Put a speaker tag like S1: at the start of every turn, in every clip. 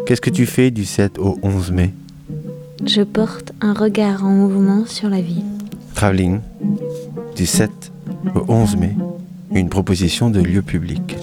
S1: Qu'est-ce que tu fais du 7 au 11 mai?
S2: Je porte un regard en mouvement sur la ville.
S1: Travelling, du 7 au 11 mai, une proposition de lieu public.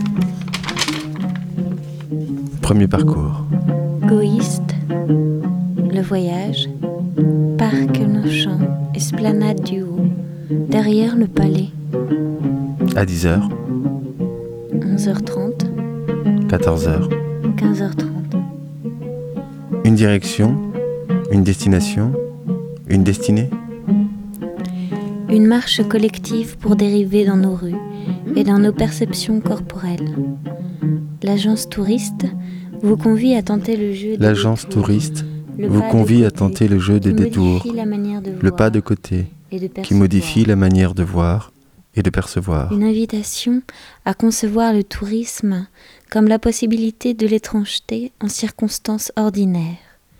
S1: Premier parcours.
S2: Gauhiste, le voyage, parc Longchamp, esplanade du Haut, derrière le palais.
S1: À 10h,
S2: 11h30,
S1: 14h.
S2: 15h30.
S1: Une direction, une destination, une destinée.
S2: Une marche collective pour dériver dans nos rues et dans nos perceptions corporelles. L'agence touriste vous convie à tenter le jeu des
S1: L'agence
S2: détours,
S1: touriste
S2: le
S1: vous
S2: pas de
S1: convie à
S2: côté
S1: tenter le jeu des
S2: qui
S1: détours,
S2: modifie la manière de
S1: le
S2: voir
S1: pas de côté
S2: et de
S1: qui
S2: percevoir.
S1: modifie la manière de voir et de percevoir.
S2: Une invitation à concevoir le tourisme comme la possibilité de l'étrangeté en circonstances ordinaires.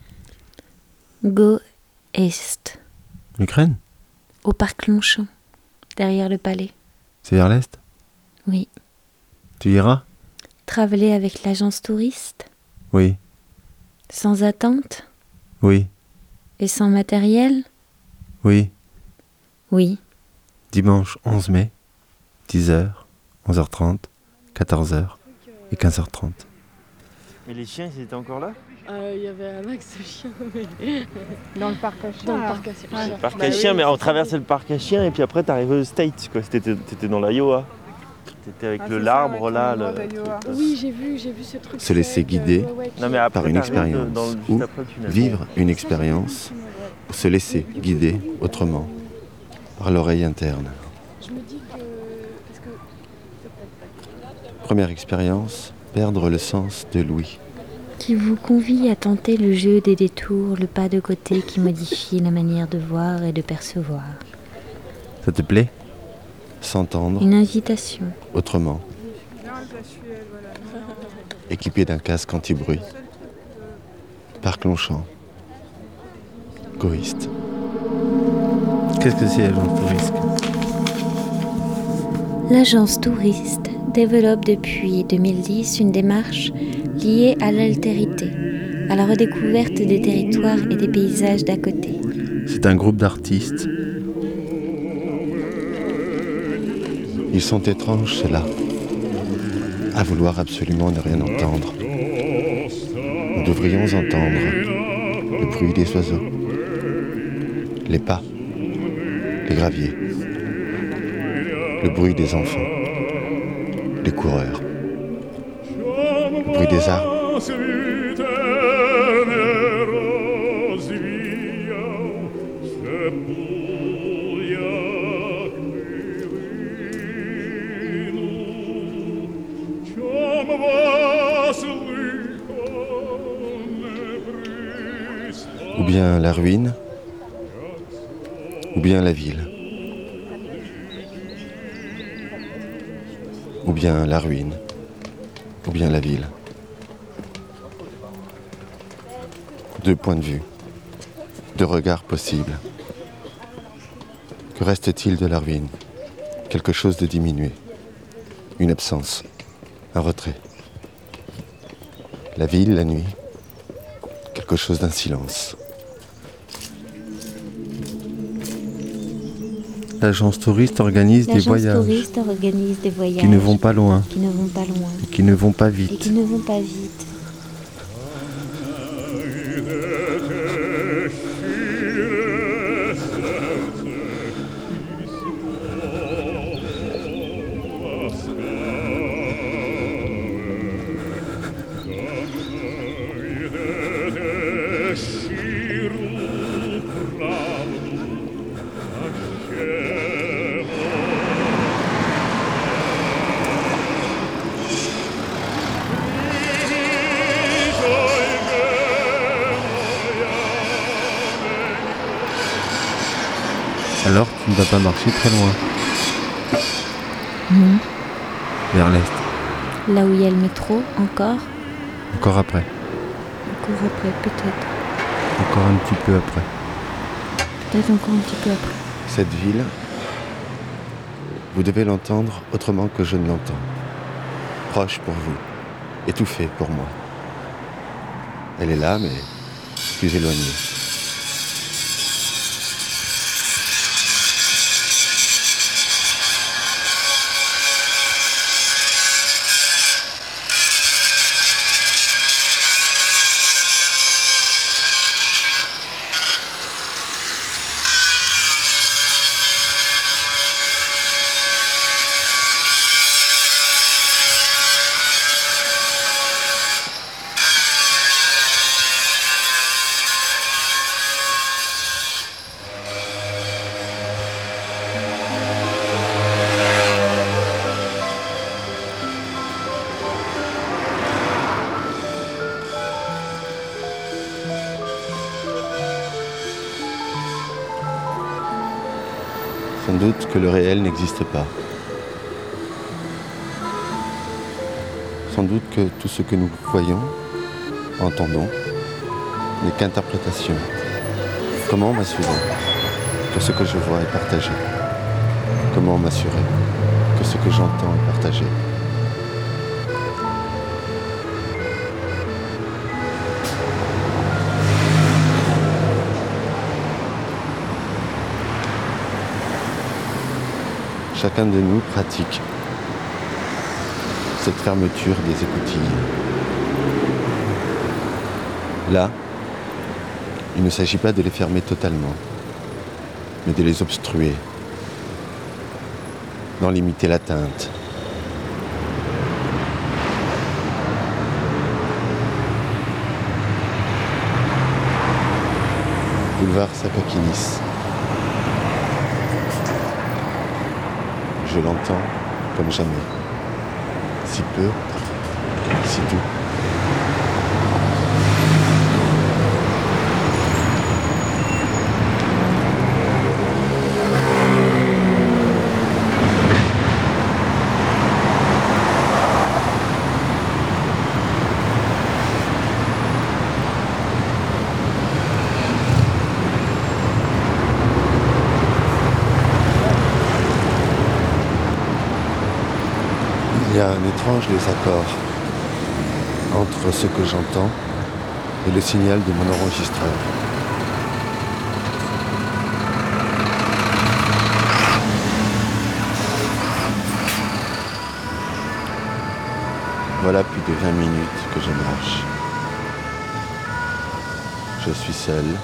S2: Go Est,
S1: L'Ukraine,
S2: au parc Longchamp, derrière le palais.
S1: c'est vers l'est.
S2: Oui.
S1: Tu iras?
S2: Traveler avec l'agence touriste,
S1: Oui,
S2: sans attente
S1: oui,
S2: et sans matériel.
S1: oui.
S2: Oui.
S1: Dimanche 11 mai, 10h, 11h30, 14h et 15h30.
S3: Mais les chiens, ils étaient encore là?
S4: Il y avait un max de chiens, mais
S5: Dans le parc à chiens.
S4: dans le parc à chiens.
S3: Le parc
S4: Bah
S3: à chiens,
S4: oui,
S3: mais on
S4: c'est
S3: traversait le parc à chiens et puis après t'arrivais aux States, quoi. T'étais dans l'Iowa. T'étais avec
S5: c'est
S3: l'arbre
S5: ça, ouais,
S3: là.
S5: dans le nord d'Iowa.
S4: Oui, j'ai vu ce truc.
S1: Se laisser
S4: sec,
S1: guider
S3: Non mais après
S1: par une
S3: t'arrives
S1: expérience
S3: juste
S1: ou
S3: après le tunnel.
S1: vivre une expérience ou se laisser guider autrement par l'oreille interne.
S4: Je me dis que parce que
S1: Première expérience, perdre le sens de l'ouïe.
S2: Qui vous convie à tenter le jeu des détours, le pas de côté qui modifie la manière de voir et de percevoir.
S1: Ça te plaît? S'entendre
S2: Une invitation.
S1: autrement,
S5: Bien la Suède, voilà.
S1: équipé d'un casque anti-bruit. Parc Longchamp. Gauhiste. Qu'est-ce que c'est l'agence touriste?
S2: L'agence touriste développe depuis 2010 une démarche liée à l'altérité, à la redécouverte des territoires et des paysages d'à côté.
S1: C'est un groupe d'artistes. Ils sont étranges, ceux-là, à vouloir absolument ne rien entendre. Nous devrions entendre le bruit des oiseaux, les pas, les graviers, le bruit des enfants, les coureurs, le bruit des arbres. Ou bien la ruine, ou bien la ville. Ou bien la ruine, ou bien la ville. Deux points de vue, deux regards possibles. Que reste-t-il de la ruine? Quelque chose de diminué, une absence, un retrait. La ville, la nuit, quelque chose d'un silence. L'agence touriste organise des
S2: L'agence
S1: voyages
S2: touriste organise des voyages
S1: qui ne vont pas loin,
S2: qui ne vont pas loin
S1: qui ne vont pas
S2: et
S1: vite.
S2: qui ne vont pas vite.
S1: Alors tu ne vas pas marcher très loin,
S2: Non.
S1: vers l'est,
S2: Là où il y a le métro, encore
S1: encore après,
S2: après, peut-être.
S1: encore un petit peu après.
S2: Peut-être encore un petit peu après.
S1: Cette ville, vous devez l'entendre autrement que je ne l'entends. Proche pour vous, étouffé pour moi. Elle est là, mais plus éloignée. Sans doute que le réel n'existe pas. Sans doute que tout ce que nous voyons, entendons, n'est qu'interprétation. Comment m'assurer que ce que je vois est partagé? Comment m'assurer que ce que j'entends est partagé? Chacun de nous pratique cette fermeture des écoutilles. Là, il ne s'agit pas de les fermer totalement, mais de les obstruer, d'en limiter l'atteinte. Boulevard Sapakinis. Je l'entends comme jamais. Si peu, si doux. Il y a un étrange désaccord entre ce que j'entends et le signal de mon enregistreur. Voilà plus de 20 minutes que je marche. Je suis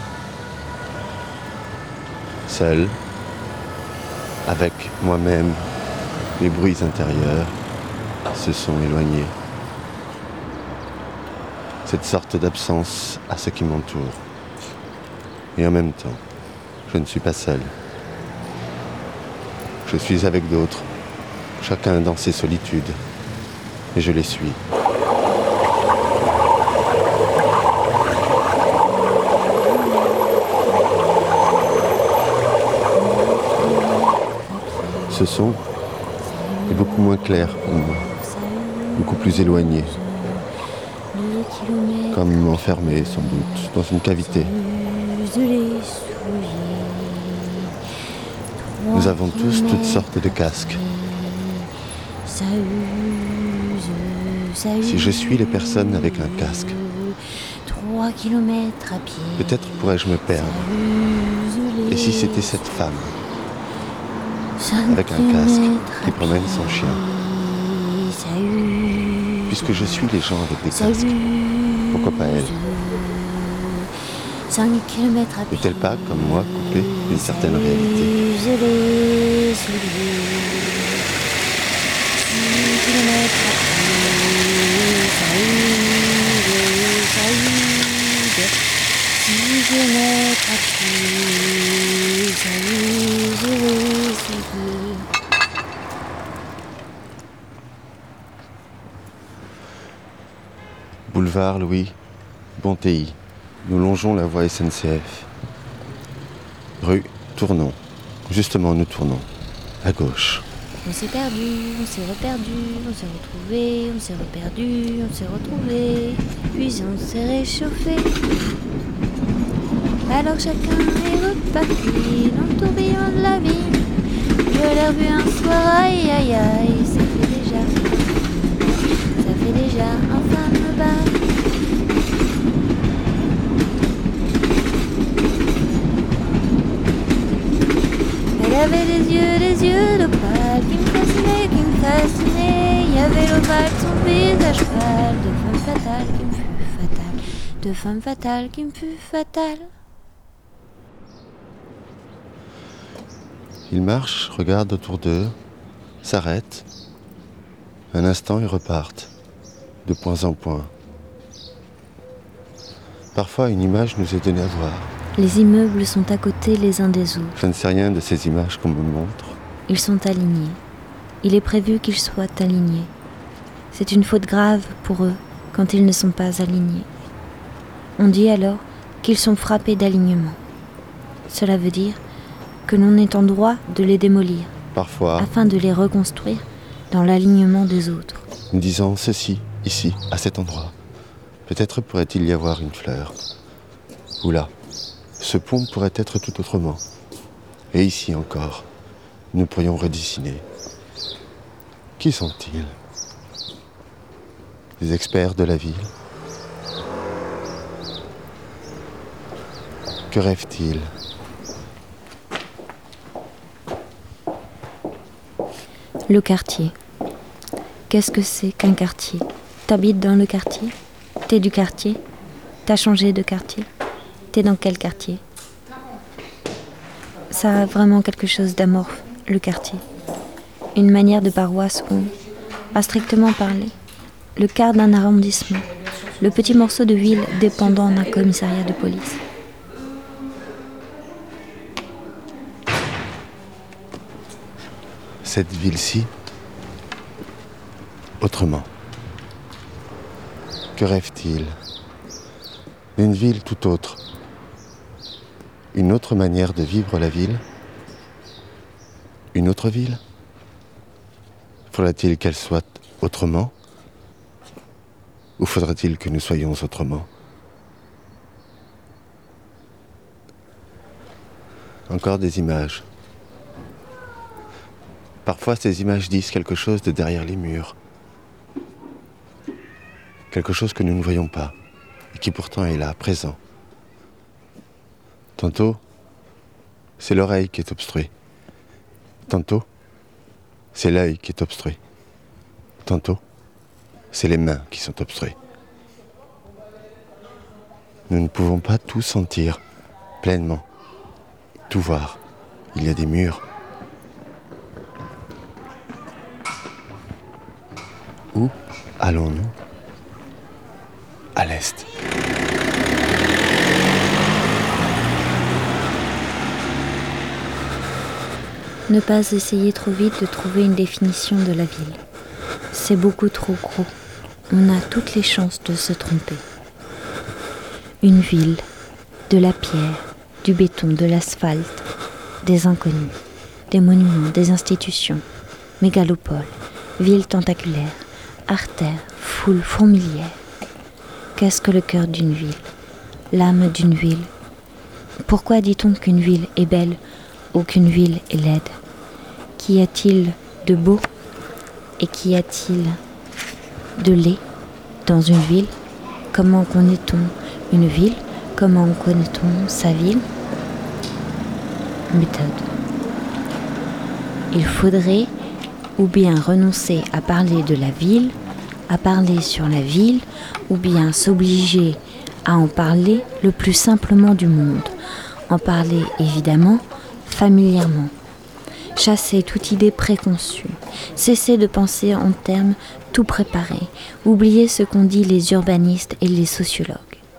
S1: seul, avec moi-même, les bruits intérieurs se sont éloignés. Cette sorte d'absence à ce qui m'entoure. Et en même temps, je ne suis pas seul. Je suis avec d'autres, chacun dans ses solitudes, et je les suis. Ce son est beaucoup moins clair pour moi, beaucoup plus éloigné, comme enfermé sans doute dans une cavité. Nous avons tous toutes sortes de casques. Si je suis les personnes avec un casque, peut-être pourrais-je me perdre. Et si c'était cette femme avec un casque qui promène son chien? Puisque je suis les gens avec des casques, pourquoi pas elle? N'est-elle pas, comme moi, coupée d'une certaine réalité? Boulevard Louis Bontéi. Nous longeons la voie SNCF. Rue, tournons. Justement, nous tournons. À gauche.
S2: On s'est perdu, on s'est reperdu, on s'est retrouvé, on s'est reperdu, on s'est retrouvé, puis on s'est réchauffé. Alors chacun est reparti dans le tourbillon de la vie. Je l'ai revu un soir, aïe aïe aïe, ça fait déjà un fameux bail. des yeux d'opale qui me fascinaient. Il y avait l'opale, son visage pâle, de femme fatale qui me fut fatale, de femme fatale qui me fut fatale.
S1: Ils marchent, regardent autour d'eux, s'arrêtent. Un instant, ils repartent, de point en point. Parfois, une image nous est donnée à voir.
S2: Les immeubles sont à côté les uns des autres.
S1: Je ne sais rien de ces images qu'on me montre.
S2: Ils sont alignés. Il est prévu qu'ils soient alignés. C'est une faute grave pour eux quand ils ne sont pas alignés. On dit alors qu'ils sont frappés d'alignement. Cela veut dire que l'on est en droit de les démolir,
S1: Parfois,
S2: afin de les reconstruire dans l'alignement des autres.
S1: nous disons ceci, ici, à cet endroit. Peut-être pourrait-il y avoir une fleur. Ou là, ce pont pourrait être tout autrement. Et ici encore, nous pourrions redessiner. Qui sont-ils? Des experts de la ville? Que rêvent-ils?
S2: Le quartier. Qu'est-ce que c'est qu'un quartier? T'habites dans le quartier? T'es du quartier? T'as changé de quartier? T'es dans quel quartier? Ça a vraiment quelque chose d'amorphe, le quartier. Une manière de paroisse où, à strictement parler, le quart d'un arrondissement, le petit morceau de ville dépendant d'un commissariat de police.
S1: Cette ville-ci, autrement. Que rêvent-ils? D'une ville tout autre. Une autre manière de vivre la ville? Une autre ville? Faudra-t-il qu'elle soit autrement? Ou faudra-t-il que nous soyons autrement? Encore des images. Parfois, ces images disent quelque chose de derrière les murs. Quelque chose que nous ne voyons pas, et qui pourtant est là, présent. Tantôt, c'est l'oreille qui est obstruée. Tantôt, c'est l'œil qui est obstrué. Tantôt, c'est les mains qui sont obstruées. Nous ne pouvons pas tout sentir pleinement, tout voir. Il y a des murs. Où allons-nous? À l'est.
S2: Ne pas essayer trop vite de trouver une définition de la ville. C'est beaucoup trop gros. On a toutes les chances de se tromper. Une ville, de la pierre, du béton, de l'asphalte, des inconnus, des monuments, des institutions, mégalopole, ville tentaculaire, artère, foule fourmilière. Qu'est-ce que le cœur d'une ville? L'âme d'une ville? Pourquoi dit-on qu'une ville est belle ou qu'une ville est laide? Qu'y a-t-il de beau et qu'y a-t-il de laid dans une ville? Comment connaît-on une ville? Comment connaît-on sa ville? Méthode. Il faudrait ou bien renoncer à parler de la ville, à parler sur la ville, ou bien s'obliger à en parler le plus simplement du monde, en parler évidemment, familièrement. Chasser toute idée préconçue, cesser de penser en termes tout préparés, oublier ce qu'ont dit les urbanistes et les sociologues.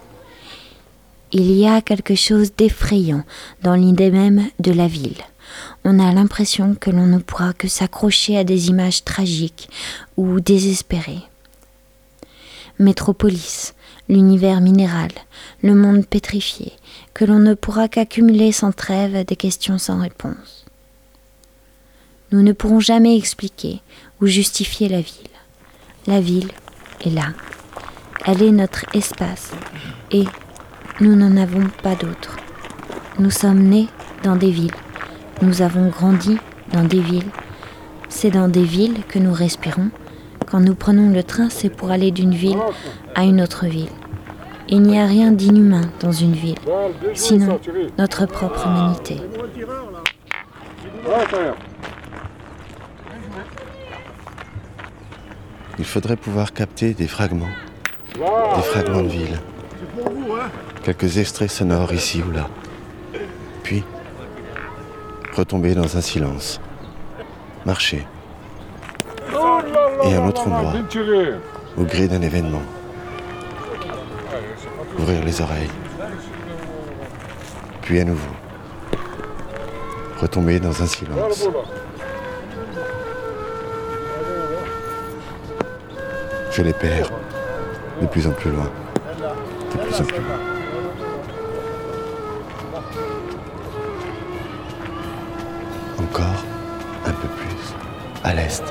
S2: Il y a quelque chose d'effrayant dans l'idée même de la ville. On a l'impression que l'on ne pourra que s'accrocher à des images tragiques ou désespérées. Métropolis, l'univers minéral, le monde pétrifié, que l'on ne pourra qu'accumuler sans trêve des questions sans réponse. Nous ne pourrons jamais expliquer ou justifier la ville. La ville est là. Elle est notre espace et nous n'en avons pas d'autre. Nous sommes nés dans des villes. Nous avons grandi dans des villes. C'est dans des villes que nous respirons. Quand nous prenons le train, c'est pour aller d'une ville à une autre ville. Il n'y a rien d'inhumain dans une ville, sinon notre propre humanité.
S1: Il faudrait pouvoir capter des fragments de ville. Quelques extraits sonores ici ou là. Puis, retomber dans un silence. Marcher. Et un autre endroit, au gré d'un événement. Ouvrir les oreilles. Puis à nouveau. Retomber dans un silence. Je les perds de plus en plus loin. De plus en plus loin. Encore un peu plus à l'est.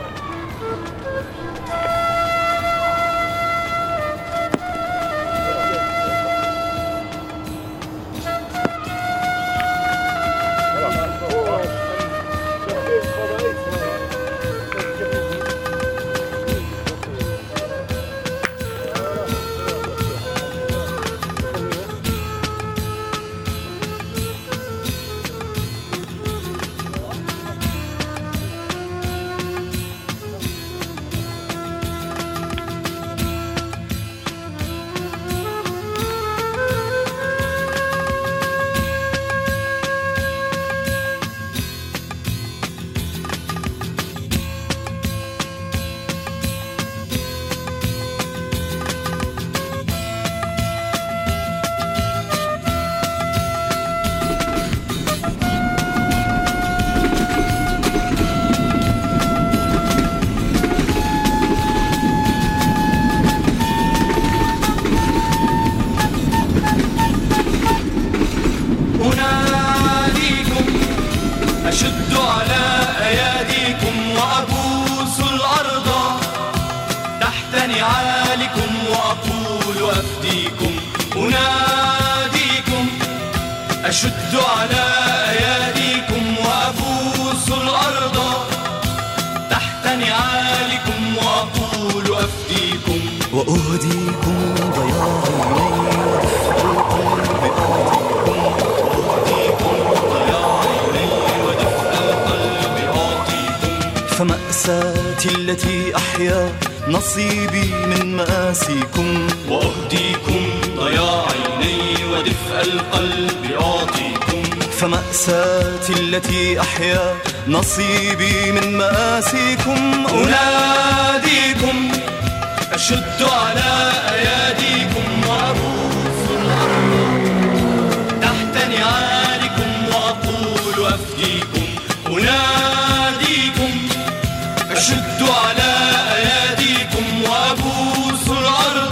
S6: أشد على أياديكم وأبوس الأرض تحت نعالكم وأقول أفديكم
S7: وأهديكم ضياع عيني ودفء القلب أعطيكم فمأساتي التي أحيا نصيبي من مآسيكم
S6: وأهديكم ضياع عيني ودفء القلب أعطيكم
S7: فمأساتي التي أحيا نصيبي من مآسيكم
S6: أناديكم أشد على أياديكم وأبوس الأرض تحت نعالكم وأقول أفديكم أناديكم أشد على أياديكم وأبوس الأرض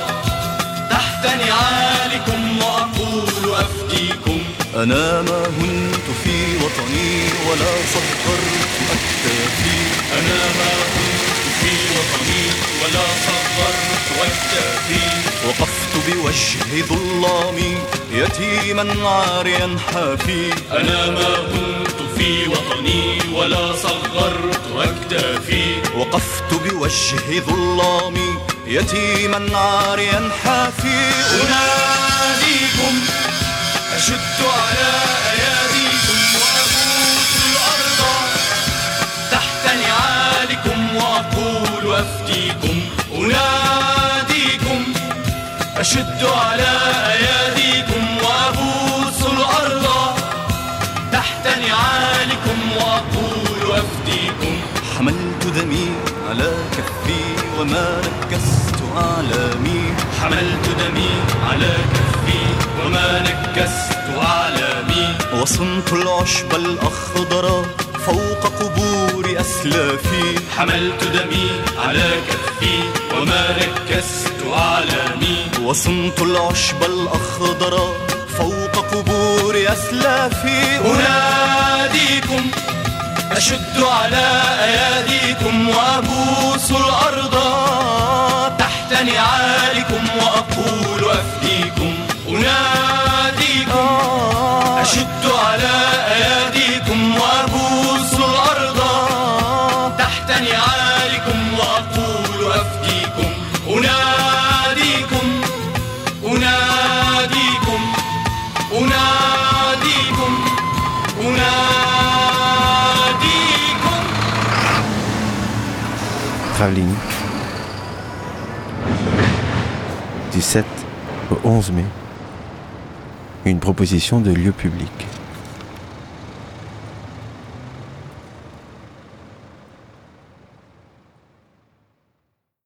S6: تحت نعالكم وأقول أفديكم
S7: أنا ما هنت في وطني ولا صغرت أكتافي
S6: أنا ما كنت في وطني ولا صغرت أكتافي
S7: وقفت بوجه ظلامي يتيما عاريا حافي
S6: أنا ما كنت في وطني ولا صغرت أكتافي
S7: وقفت بوجه ظلامي يتيما عاريا حافي
S6: أناديكم أشد على أياديكم وأبوس الأرض تحت نعالكم وأقول أفديكم أناديكم أشد على أياديكم وأبوس الأرض تحت نعالكم وأقول أفديكم
S7: حملت دمي على كفي وما نكست أعلامي
S6: حملت دمي على كفي وما نكست أعلامي
S7: وصنت العشب الأخضر فوق قبور أسلافي
S6: حملت دمي على كفي وما نكست أعلامي
S7: وصنت العشب الأخضر فوق قبور أسلافي
S6: أناديكم أشد على أياديكم وأبوس الأرض تحت نعالكم وأقول أفديكم أناديكم أشد على أياديكم وأبوس الأرض تحت نعالكم وأقول أفديكم أناديكم أناديكم أناديكم أناديكم
S1: Gravelines, du 7 au 11 mai, une proposition de lieu public.